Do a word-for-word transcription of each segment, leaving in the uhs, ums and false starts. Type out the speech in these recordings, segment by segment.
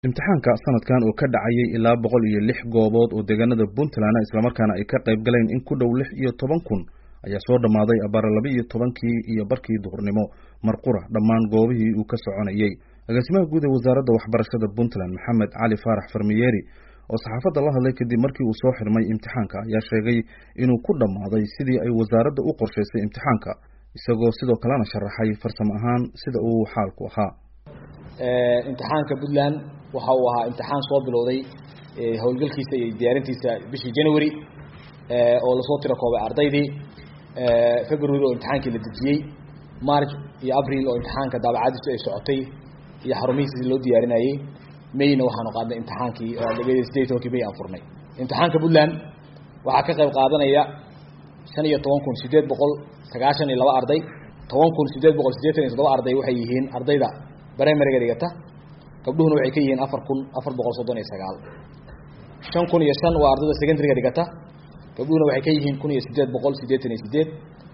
imtixaanka sanadkan oo ka dhacayay ilaa boqol iyo lix goobood oo deegaanada Puntland isla markaana ay ka qayb galeen in ku dhow lix iyo toban kun ayaa soo dhamaaday abaar laba iyo tobankii iyo barkii duhurnimo marqura dhammaan goobihii uu ka soconayay agaasimaha guud ee wasaaradda waxbarashada Puntland Maxamed Cali Faarax Farmiyeri oo saxaafadda la hadlay kadib markii uu soo xirmay imtixaanka ayaa sheegay inuu ku dhamaaday sidii ay wasaaradda u qorshaysay imtixaanka isagoo sidoo kalena sharaxay farsamo ahaan sida uu xaalku ahaa ee imtixaanka Puntland waxa uu ahaa imtixaan soo bilowday ee hawlgalkiisa iyo diyaarintiisa bishii January ee oo la soo tiro koobay ardaydii ee February oo imtixaankii la dejiyay March iyo April oo imtixaanka daabacadiisu ay socotay iyo xarumihiisa loo diyaarinayay Mayna waxaanu qaadnay imtixaankii oo laga state oo May aan furnay imtixaanka Puntland waxa ka qayb qaadanaya shan iyo toban kun sideed boqol sagaashan iyo laba arday toban kun sideed boqol siddeetan iyo toddoba arday waxay yihiin ardayda primary dhigata gabdhuhuna waxay ka yihiin afar kun afar boqol soddon iyo sagaal shan kun iyo shan waa ardayda secondary dhigata gabdhuhuna waxay ka yihiin kun iyo siddeed boqol siddeetan iyo siddeed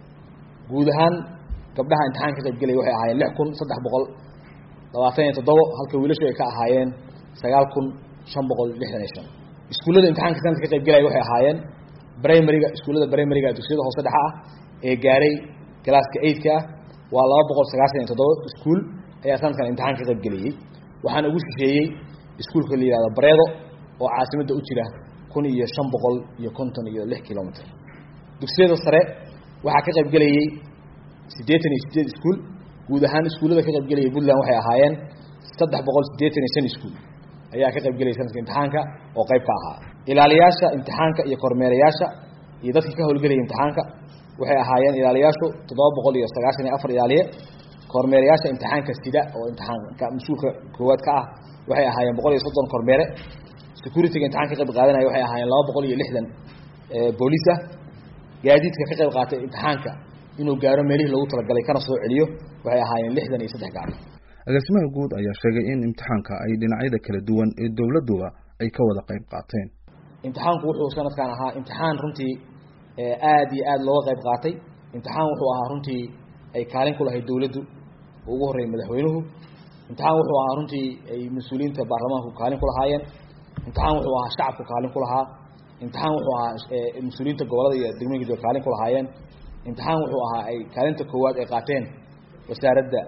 guud ahaan gabdhaha imtixaanka ka qayb galay waxay ahaayeen lix kun saddex boqol labaatan iyo toddoba halka wiilashu ay ka ahaayeen sagaal kun shan boqol lixdan iyo shan iskuullada imtixaanka sanadka ka qayb galay waxay ahaayeen primary-ga iskuullada primary-ga dugsiyada hoose dhexe ah ee gaaray class-ka eight-ka ah waa laba boqol sagaashan iyo toddoba iskuul ayaa sanadkan imtixaanka ka qayb galayay waxaan ugu shisheeyay iskuulka la yiraahdo Bareedo oo caasimadda u jira kun iyo shan boqol iyo konton iyo lix kiiloomitir dugsiyada sare waxa ka qayb galayay siddeetan iyo siddeed iskuul guud ahaan iskuullada ka qayb galayay Puntland waxay ahaayeen saddex boqol siddeetan iyo shan iskuul ayaa ka qayb galayay sanadka imtixaanka oo qayb ka ahaa ilaaliyaasha imtixaanka iyo kormeerayaasha iyo dadka ka howlgalaya imtixaanka waxay ahaayeen ilaaliyaashu toddoba boqol iyo sagaashan iyo afar ilaaliye kormeerayaasha imtixaanka sida oo imtixaanka mas'uulka koowaad ka ah waxay ahaayeen boqol iyo soddon kormeere security-ga imtixaanka ka qayb qaadanaya waxay ahaayeen laba boqol iyo lixdan ee booliska gaadiidka ka qayb qaatay imtixaanka inuu gaaro meelihii loogu talagalay kana soo celiyo waxay ahaayeen lixdan iyo saddex gaari agaasimaha guud ayaa sheegay in imtixaanka ay dhinacyada kala duwan ee dawladduba ay ka wada qayb qaateen imtixaanku wuxuu sanadkan ahaa imtixaan runtii ee aad iyo aad looga qayb qaatay imtixaan wuxuu ahaa runtii ay kaalin ku lahayd dawladdu ugu horeeyay madaxweynuhu imtixaan wuxuu ahaa runtii ay mas'uuliyiinta baarlamaanku kaalin ku lahaayeen imtixaan wuxuu ahaa shacabku kaalin ku lahaa imtixaan wuxuu ahaa mas'uuliyiinta gobolada iyo degmooyinka kaalin ku lahaayeen imtixaan wuxuu ahaa ay kaalinta koowaad ay qaateen wasaaradda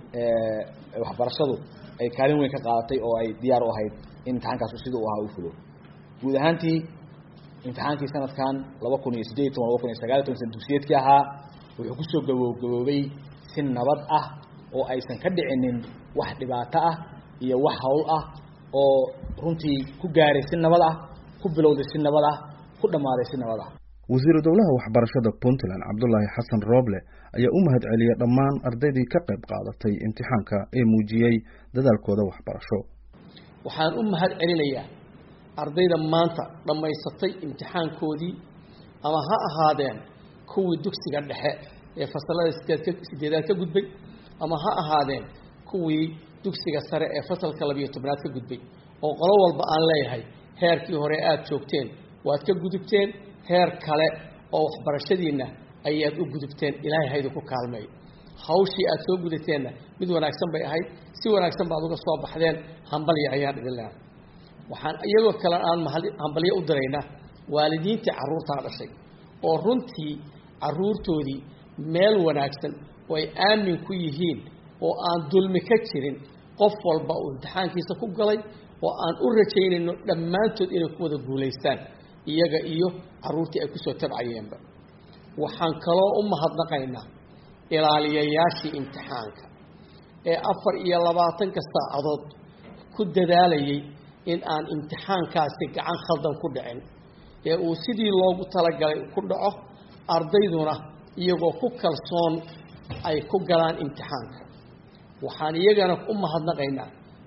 ee waxbarashadu ay kaalin weyn ka qaadatay oo ay diyaar u ahayd in imtixaankaas sidoo uu ahaa u fulo guud ahaantii imtixaankii sanadkan laba kun iyo siddeed iyo toban laba kun iyo sagaal iyo toban dugsiyeedkii ahaa wuxuu ku soo gabagaboobay si nabad ah oo aysan ka dhicinin wax dhibaato ah iyo wax hawl ah oo runtii ku gaaray si nabad ah ku bilowday si nabad ah ku dhamaaday si nabad ah wasiir dawlaha waxbarashada Puntland Cabdullaahi Xasan Rooble ayaa u mahad celiyay dhammaan ardaydii ka qayb qaadatay imtixaanka ee muujiyay dadaalkooda waxbarasho waxaan u mahad celinayaa ardayda maanta dhamaysatay imtixaankoodii ama ha ahaadeen kuwii dugsiga dhexe ee fasalada sideedaad ka gudbay ama ha ahaadeen kuwii dugsiga sare ee fasalka laba iyo tobnaad ka gudbay oo qolo walba aan leeyahay heerkii hore aad joogteen waad ka gudubteen heer kale oo waxbarashadiina ayaad u gudubteen ilaahay haydu ku kaalmay hawshii aad soo gudateenna mid wanaagsan bay ahayd si wanaagsan baad uga soo baxdeen hambalyo ayaan idin leeyahay waxaan iyagoo kale aan hambalyo u diraynaa waalidiintii carruurtaa dhashay oo runtii carruurtoodii meel wanaagsan oo ay aamin ku yihiin oo aan dulmi ka jirin qof walba uu imtixaankiisa ku galay oo aan u rajaynayno dhammaantood inay ku wada guulaystaan iyaga iyo carruurtii ay kusoo tabcayeenba waxaan kaloo u mahadnaqaynaa ilaaliyayaashii imtixaanka ee afar iyo labaatanka saacadood ku dadaalayay in aan imtixaankaasi gacan khaldan ku dhicin ee uu sidii loogu talagalay ku dhaco ardayduna iyagoo ku kalsoon ay ku galaan imtixaanka waxaan iyagana u mahadnaqaynaa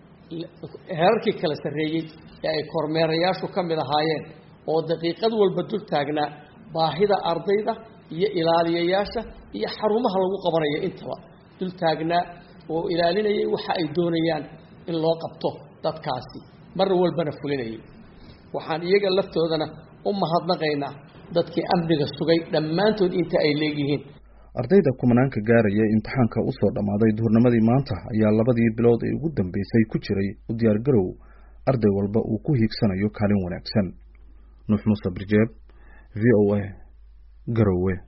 heerarkii kala sarreeyey ee ay kormeerayaashu ka mid ahaayeen oo daqiiqad walba dul taagnaa baahida ardayda iyo ilaaliyayaasha iyo xarumaha lagu qabanayo intaba dul taagnaa oo ilaalinayay waxa ay doonayaan in loo qabto dadkaasi mar walbana fulinayay waxaan iyaga laftoodana u mahadnaqaynaa dadkii amniga sugay dhammaantood inta ay leeyihiin ardayda kumanaanka gaaraya imtixaanka u soo dhamaaday duhurnimadii maanta ayaa labadii bilood ee ugu dambeysay ku jiray u diyaar garow arday walba uu ku hiigsanayo kaalin wanaagsan. Nuux Muuse Birjeeb, V O A, Garowe.